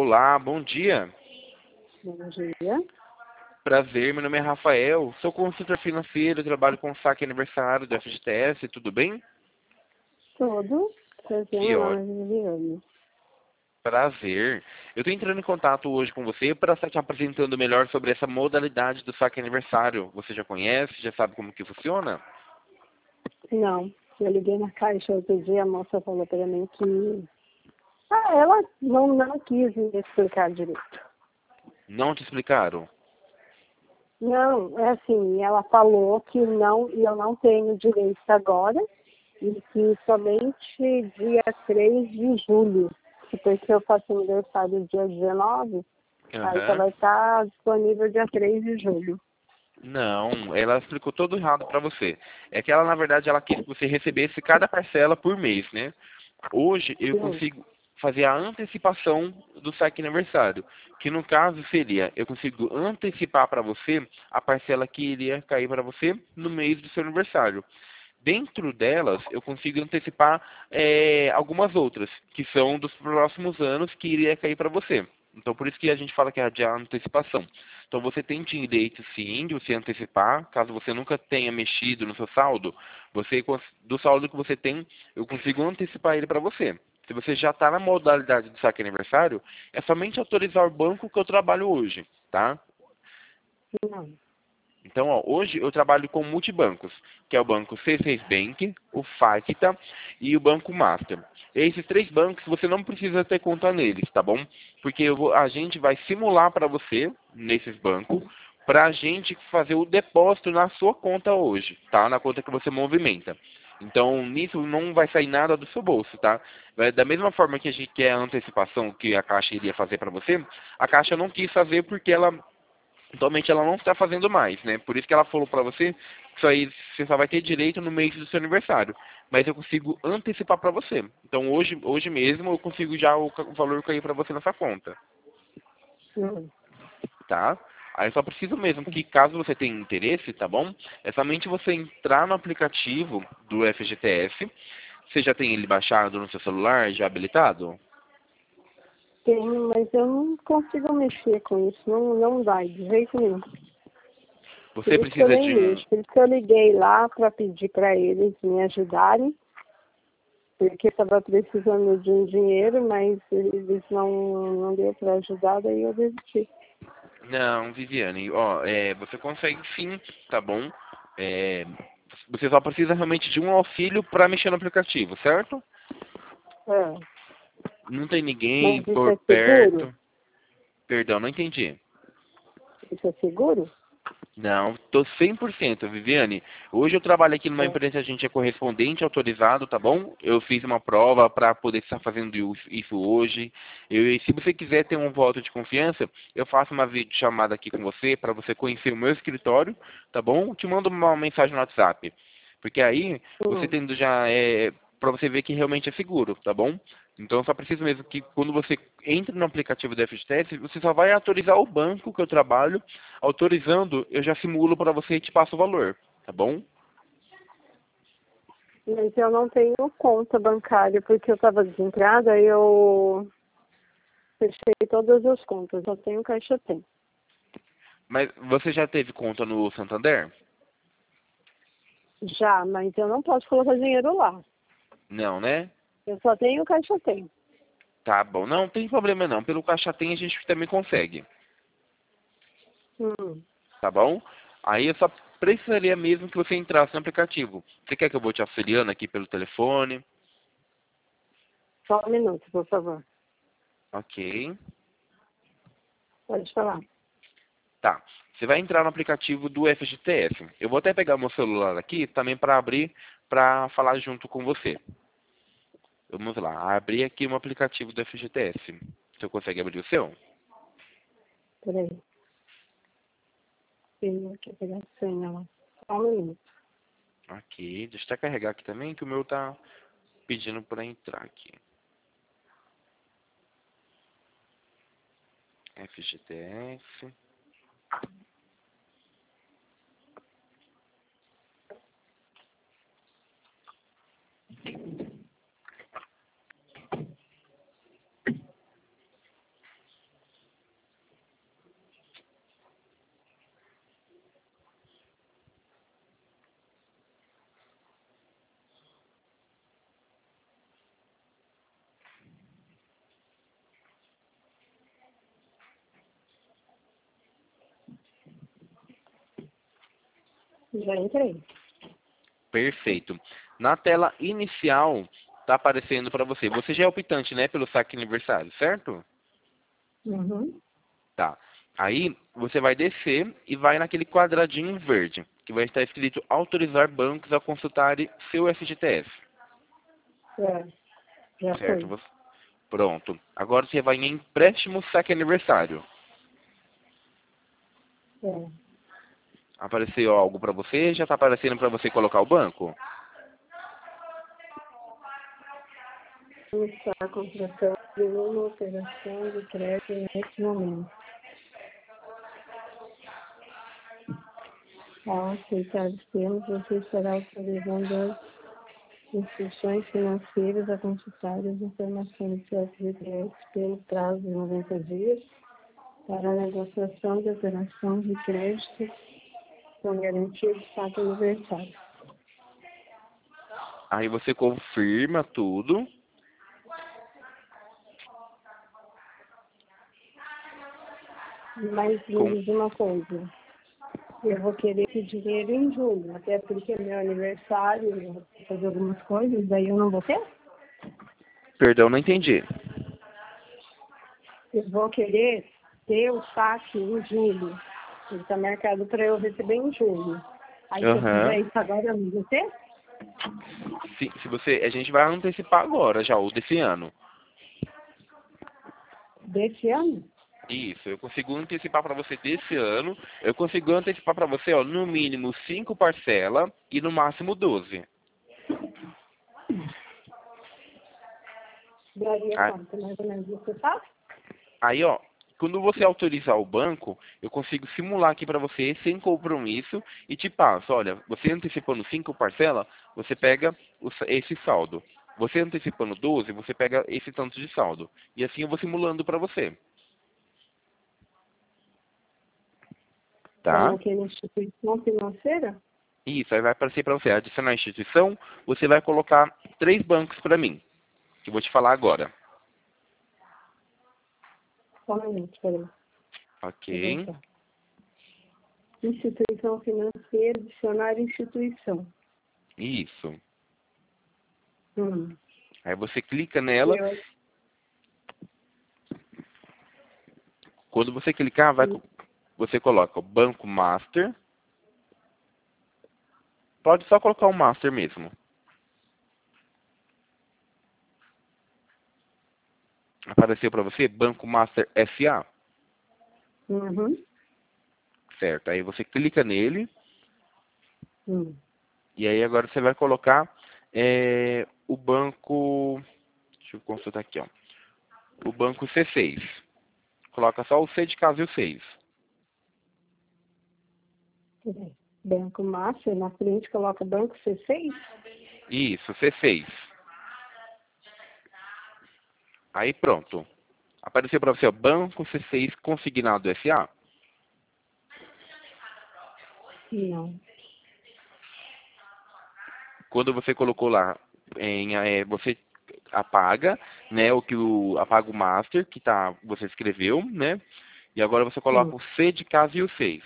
Olá, bom dia. Bom dia. Prazer, meu nome é Rafael. Sou consultor financeiro, trabalho com saque aniversário do FGTS, tudo bem? Tudo. Prazer, Que meu nome é ótimo. Viviane. Prazer. Eu estou entrando em contato hoje com você para estar te apresentando melhor sobre essa modalidade do saque aniversário. Você já conhece, já sabe como que funciona? Não, eu liguei na caixa outro dia, a moça falou para mim que... ela não quis me explicar direito. Não te explicaram? Não, é assim, ela falou que não, e eu não tenho direito agora, e que somente dia 3 de julho, porque eu faço aniversário dia 19, aí só Aham. vai estar disponível dia 3 de julho. Não, ela explicou todo errado para você. É que ela, na verdade, ela quis que você recebesse cada parcela por mês, né? Hoje eu Sim. consigo fazer a antecipação do saque aniversário, que no caso seria, eu consigo antecipar para você a parcela que iria cair para você no mês do seu aniversário. Dentro delas, eu consigo antecipar algumas outras, que são dos próximos anos que iria cair para você. Então, por isso que a gente fala que é de antecipação. Então, você tem direito, sim, de você antecipar, caso você nunca tenha mexido no seu saldo, do saldo que você tem, eu consigo antecipar ele para você. Se você já está na modalidade de saque aniversário, é somente autorizar o banco que eu trabalho hoje, tá? Não. Então, ó, hoje eu trabalho com multibancos, que é o banco C6 Bank, o Facta e o Banco Master. Esses três bancos você não precisa ter conta neles, tá bom? Porque a gente vai simular para você, nesses bancos, para a gente fazer o depósito na sua conta hoje, tá? Na conta que você movimenta. Então, nisso não vai sair nada do seu bolso, tá? Da mesma forma que a gente quer a antecipação que a Caixa iria fazer para você, a Caixa não quis fazer porque atualmente ela não está fazendo mais, né? Por isso que ela falou para você que isso aí você só vai ter direito no mês do seu aniversário. Mas eu consigo antecipar para você. Então hoje mesmo eu consigo já o valor cair para você nessa conta, Não. tá? Aí só preciso mesmo que caso você tenha interesse, tá bom? É somente você entrar no aplicativo do FGTS. Você já tem ele baixado no seu celular, já habilitado? Tenho, mas eu não consigo mexer com isso, não vai, de jeito nenhum. Por Você isso que eu precisa nem de um. mexo, por isso que eu liguei lá para pedir para eles me ajudarem, porque estava precisando de um dinheiro, mas eles não deu para ajudar, daí eu desisti. Não, Viviane, ó, você consegue sim, tá bom? É, você só precisa realmente de um auxílio para mexer no aplicativo, certo? É. Não tem ninguém Mas isso por é seguro? perto. Perdão, não entendi. Isso é seguro? Não, tô 100%, Viviane. Hoje eu trabalho aqui numa É. empresa, a gente é correspondente autorizado, tá bom? Eu fiz uma prova para poder estar fazendo isso hoje. E se você quiser ter um voto de confiança, eu faço uma videochamada aqui com você para você conhecer o meu escritório, tá bom? Te mando uma mensagem no WhatsApp. Porque aí você Hum. tendo já para você ver que realmente é seguro, tá bom? Então só preciso mesmo que quando você entra no aplicativo do FGTS, você só vai autorizar o banco que eu trabalho. Autorizando, eu já simulo para você e te passo o valor, tá bom? Mas eu não tenho conta bancária, porque eu estava desempregada, eu fechei todas as contas, só tenho Caixa Tem. Mas você já teve conta no Santander? Já, mas eu não posso colocar dinheiro lá. Não, né? Eu só tenho Caixa Tem. Tá bom. Não tem problema não. Pelo Caixa Tem a gente também consegue, Hum. tá bom? Aí eu só precisaria mesmo que você entrasse no aplicativo. Você quer que eu vou te auxiliando aqui pelo telefone? Só um minuto, por favor. Ok. Pode falar. Tá. Você vai entrar no aplicativo do FGTS. Eu vou até pegar meu celular aqui também para abrir, para falar junto com você. Vamos lá. Abrir aqui um aplicativo do FGTS. Você consegue abrir o seu? Peraí. Tenho que pegar a senha lá. Só um minuto. Ok. Deixa eu carregar aqui também, que o meu tá pedindo para entrar aqui. FGTS. Já entrei. Perfeito. Na tela inicial, está aparecendo para você. Você já é optante, né, pelo saque aniversário, certo? Uhum. Tá. Aí, você vai descer e vai naquele quadradinho verde, que vai estar escrito autorizar bancos a consultarem seu FGTS. É, já Certo? foi. Pronto. Agora você vai em empréstimo saque aniversário. É. Apareceu algo para você? Já está aparecendo para você colocar o banco? Começar a contratação de uma operação de crédito neste momento. Ao aceitar os termos, você estará autorizando as instituições financeiras a consultar as informações do seu FGTS pelo prazo de 90 dias para a negociação de operação de crédito com garantia de saque aniversário. Aí você confirma tudo. Mas Com... me diz uma coisa, eu vou querer esse dinheiro em julho, até porque é meu aniversário, eu vou fazer algumas coisas, daí eu não vou ter? Perdão, não entendi. Eu vou querer ter o saque em julho. Ele está marcado para eu receber em julho. Aí se eu Aham. fizer isso agora, eu não vou ter? Se você, a gente vai antecipar agora já, o desse ano. Desse ano? Isso, eu consigo antecipar para você desse ano. Eu consigo antecipar para você, ó, no mínimo 5 parcelas e no máximo 12. Daria Ah, quanto, mais ou menos, você sabe? aí, ó, quando você autorizar o banco, eu consigo simular aqui para você sem compromisso e te passo, olha, você antecipando 5 parcelas, você pega esse saldo. Você antecipando 12, você pega esse tanto de saldo. E assim eu vou simulando para você, Vai tá? naquela instituição financeira? Isso, aí vai aparecer para você adicionar a instituição, você vai colocar 3 bancos para mim, que eu vou te falar agora. Só um minuto, peraí. Vou Ok? voltar. Instituição financeira, dicionário instituição. Isso. Hum. Aí você clica nela. Eu, Quando você clicar, você coloca o Banco Master. Pode só colocar o Master mesmo. Apareceu para você Banco Master SA. uhum. Certo. Aí você clica nele. Hum. E aí agora você vai colocar o banco. Deixa eu consultar aqui, ó. O banco C6. Coloca só o C de casa e o 6. Peraí. Banco Master, na frente coloca Banco C6? Isso, C6. Aí pronto. Apareceu para você, ó, Banco C6 Consignado SA. Não. Quando você colocou lá, você apaga, né, apaga o master você escreveu, né? E agora você coloca Hum. o C de casa e o 6.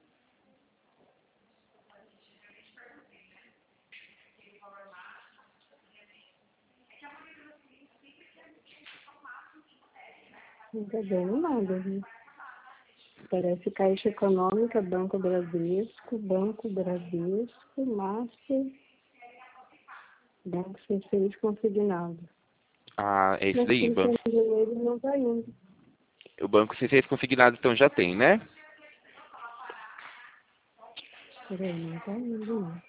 Não tá dando nada, viu? Parece Caixa Econômica, Banco Bradesco, Master, Banco C6 consignado. Ah, é esse Mas daí, clicando nele não tá indo. o banco C6 consignado então já tem, né? Peraí, não tá indo não.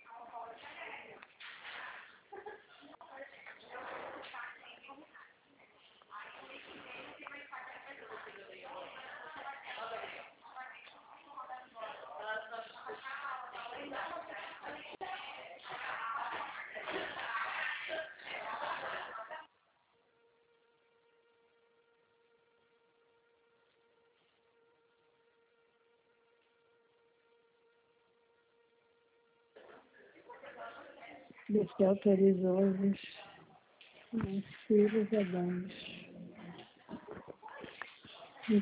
Você autorizou os filhos abaixo.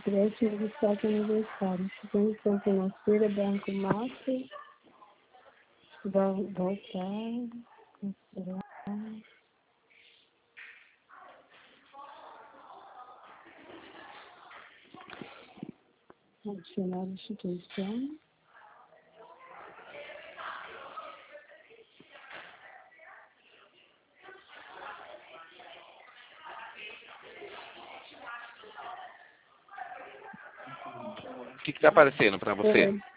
Empréstimo de saque aniversário. Instituição financeira, Banco Master, Voltar. Adicionar a instituição. O que está aparecendo para você? É.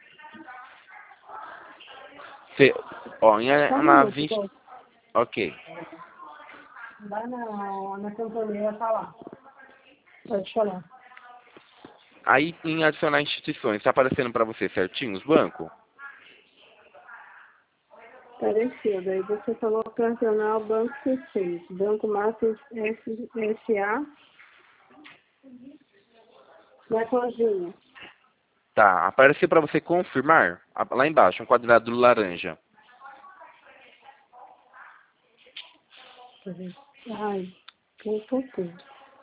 Você, ó, Só um na minuto, 20... pô. Ok. Vai na companhia falar. Pode falar. Aí, em adicionar instituições, está aparecendo para você certinho os bancos? Parecido. Aí você falou para acionar o Banco C6. Banco Master S.A. Na cozinha. Tá, apareceu para você confirmar? Lá embaixo, um quadrado laranja. Ai, voltou tudo.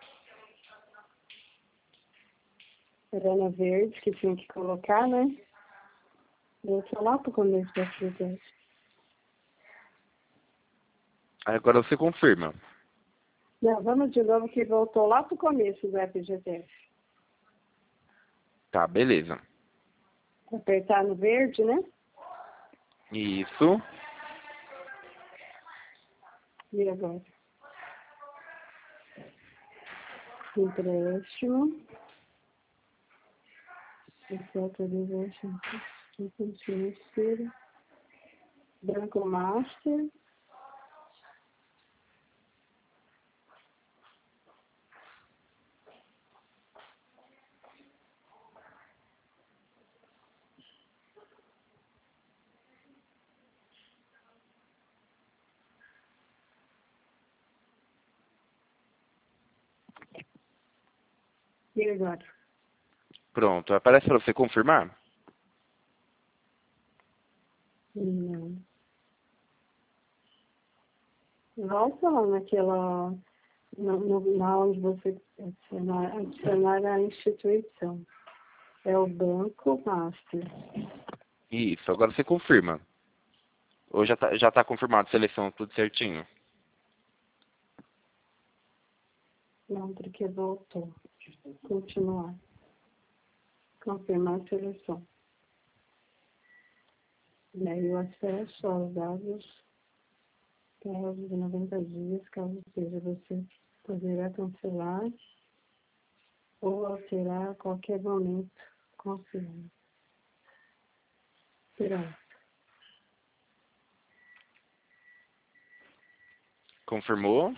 Era na verde que tinha que colocar, né? Voltou lá pro começo da atividade. Aí agora você confirma. Não, vamos de novo que voltou lá pro começo do FGTS. Tá, beleza. Apertar no verde, né? Isso. E agora? Empréstimo. Esse autorização financeira. Banco Master. E agora? Pronto. Aparece para você confirmar? Não. Volta lá naquela... Na onde você adicionar a instituição. É o Banco Master. Isso. Agora você confirma. Ou já tá confirmado, seleção, tudo certinho? Não, porque voltou. Continuar. Confirmar a seleção. E aí eu espero só os dados prazo de 90 dias, caso seja, você poderá cancelar ou alterar a qualquer momento. Confirme. Pronto. Confirmou?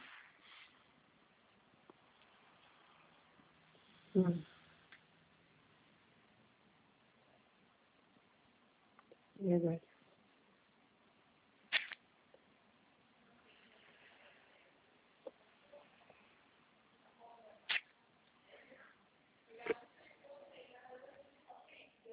Hum. E agora?